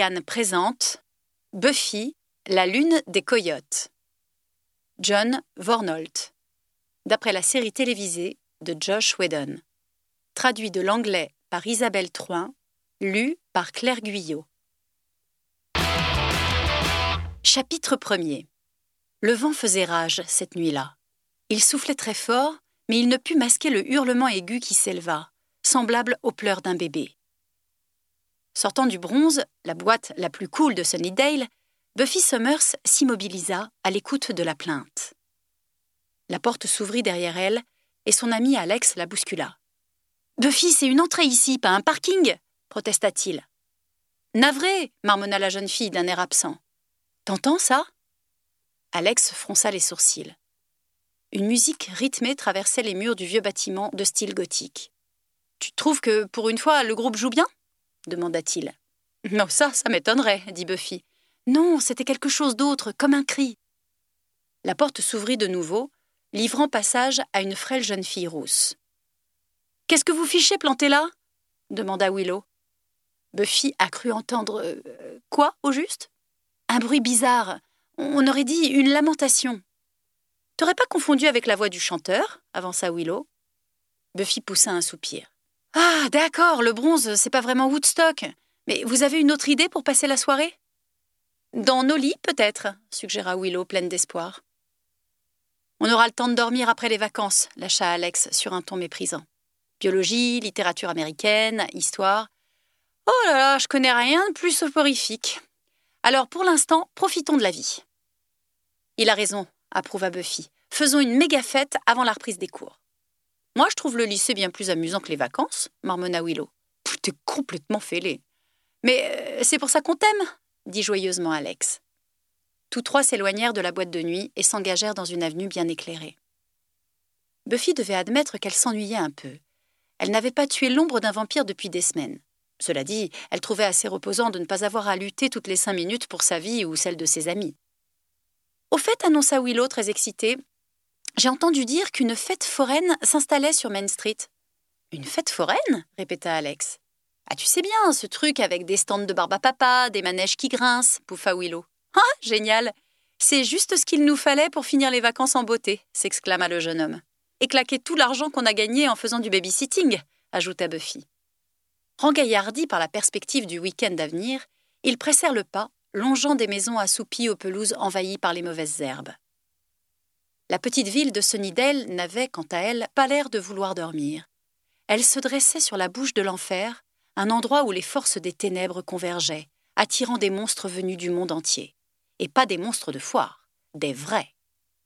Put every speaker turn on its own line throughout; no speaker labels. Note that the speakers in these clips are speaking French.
Marianne présente Buffy, la lune des coyotes. John Vornolt, d'après la série télévisée de Joss Whedon. Traduit de l'anglais par Isabelle Troin, lu par Claire Guyot. Chapitre 1er. Le vent faisait rage cette nuit-là. Il soufflait très fort, mais il ne put masquer le hurlement aigu qui s'éleva, semblable aux pleurs d'un bébé. Sortant du bronze, la boîte la plus cool de Sunnydale, Buffy Summers s'immobilisa à l'écoute de la plainte. La porte s'ouvrit derrière elle et son ami Alex la bouscula. « Buffy, c'est une entrée ici, pas un parking !» protesta-t-il. « Navré !» marmonna la jeune fille d'un air absent. « T'entends ça ?» Alex fronça les sourcils. Une musique rythmée traversait les murs du vieux bâtiment de style gothique. « Tu trouves que, pour une fois, le groupe joue bien ?» demanda-t-il. « Non, ça m'étonnerait, » dit Buffy. « Non, c'était quelque chose d'autre, comme un cri. » La porte s'ouvrit de nouveau, livrant passage à une frêle jeune fille rousse. « Qu'est-ce que vous fichez planté là ?» demanda Willow. Buffy a cru entendre... quoi, au juste ? Un bruit bizarre. On aurait dit une lamentation. « T'aurais pas confondu avec la voix du chanteur ?» avança Willow. Buffy poussa un soupir. « Ah, d'accord, le bronze, c'est pas vraiment Woodstock. Mais vous avez une autre idée pour passer la soirée ?»« Dans nos lits, peut-être, » suggéra Willow, pleine d'espoir. « On aura le temps de dormir après les vacances, » lâcha Alex sur un ton méprisant. « Biologie, littérature américaine, histoire... Oh là là, je connais rien de plus soporifique. Alors, pour l'instant, profitons de la vie. » « Il a raison, » approuva Buffy. « Faisons une méga fête avant la reprise des cours. » « Moi, je trouve le lycée bien plus amusant que les vacances, » marmonna Willow. « T'es complètement fêlé. »« Mais c'est pour ça qu'on t'aime, » dit joyeusement Alex. Tous trois s'éloignèrent de la boîte de nuit et s'engagèrent dans une avenue bien éclairée. Buffy devait admettre qu'elle s'ennuyait un peu. Elle n'avait pas tué l'ombre d'un vampire depuis des semaines. Cela dit, elle trouvait assez reposant de ne pas avoir à lutter toutes les 5 minutes pour sa vie ou celle de ses amis. « Au fait, » annonça Willow très excitée, « j'ai entendu dire qu'une fête foraine s'installait sur Main Street. »« Une fête foraine ?» répéta Alex. « Ah, tu sais bien, ce truc avec des stands de barbe à papa, des manèges qui grincent, » pouffa Willow. « Ah, génial ! C'est juste ce qu'il nous fallait pour finir les vacances en beauté, » s'exclama le jeune homme. « Et claquer tout l'argent qu'on a gagné en faisant du babysitting, » ajouta Buffy. Rengaillardis par la perspective du week-end à venir, ils pressèrent le pas, longeant des maisons assoupies aux pelouses envahies par les mauvaises herbes. La petite ville de Sunnydale n'avait, quant à elle, pas l'air de vouloir dormir. Elle se dressait sur la bouche de l'enfer, un endroit où les forces des ténèbres convergeaient, attirant des monstres venus du monde entier. Et pas des monstres de foire, des vrais.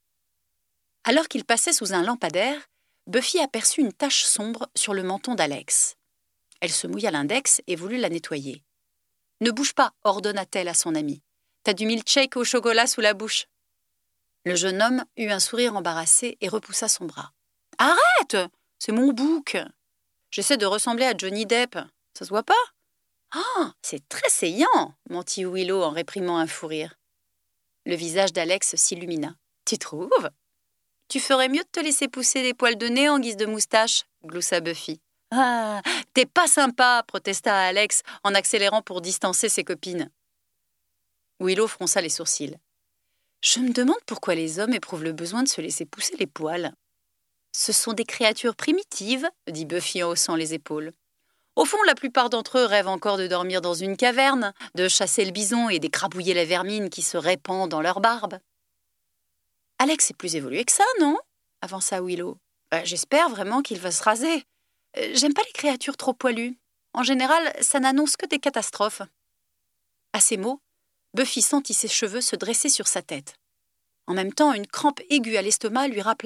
Alors qu'il passait sous un lampadaire, Buffy aperçut une tache sombre sur le menton d'Alex. Elle se mouilla l'index et voulut la nettoyer. « Ne bouge pas, » ordonna-t-elle à son ami. « T'as du milkshake au chocolat sous la bouche. » Le jeune homme eut un sourire embarrassé et repoussa son bras. « Arrête ! C'est mon bouc. J'essaie de ressembler à Johnny Depp. Ça se voit pas ?»« Ah, c'est très saillant !» mentit Willow en réprimant un fou rire. Le visage d'Alex s'illumina. « Tu trouves ? Tu ferais mieux de te laisser pousser des poils de nez en guise de moustache, » gloussa Buffy. « Ah, t'es pas sympa !» protesta Alex en accélérant pour distancer ses copines. Willow fronça les sourcils. « Je me demande pourquoi les hommes éprouvent le besoin de se laisser pousser les poils. »« Ce sont des créatures primitives, » dit Buffy en haussant les épaules. « Au fond, la plupart d'entre eux rêvent encore de dormir dans une caverne, de chasser le bison et d'écrabouiller la vermine qui se répand dans leur barbe. »« Alex est plus évolué que ça, non ?» avança Willow. « J'espère vraiment qu'il va se raser. J'aime pas les créatures trop poilues. En général, ça n'annonce que des catastrophes. » À ces mots, Buffy sentit ses cheveux se dresser sur sa tête. En même temps, une crampe aiguë à l'estomac lui rappela